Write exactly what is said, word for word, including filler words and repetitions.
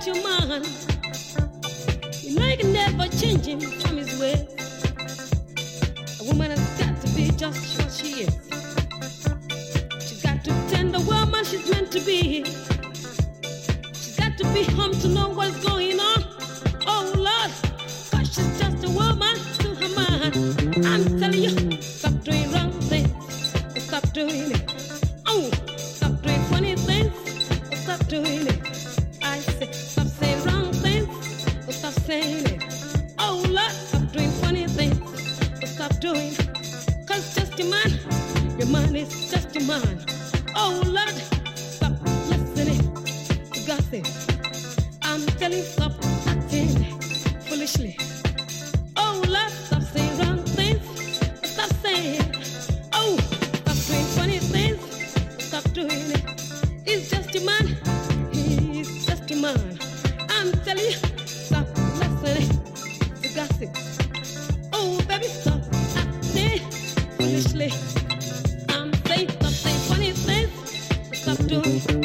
got your mind. You know you can never change him from his ways. A woman has got to be just what she is. She's got to tend the woman she's meant to be. She's got to be home to know what's going on. Oh Lord, cause she's just a woman to her mind. I'm telling you, stop doing wrong things. Stop doing it. Oh, stop doing funny things. Stop doing it. I say, stop saying wrong things. Stop saying it. Oh Lord, stop doing funny things. Stop doing it. Cause just a man, your man is just a man. Oh Lord, stop listening to gossip. I'm telling you, stop acting foolishly. Oh Lord, stop saying wrong things. Stop saying. Oh, stop doing funny things. Stop doing it. He's just a man. He's just a man. I'm telling you, stop listening to gossip. Oh baby, stop acting foolishly. I'm saying, stop saying funny things. Stop doing.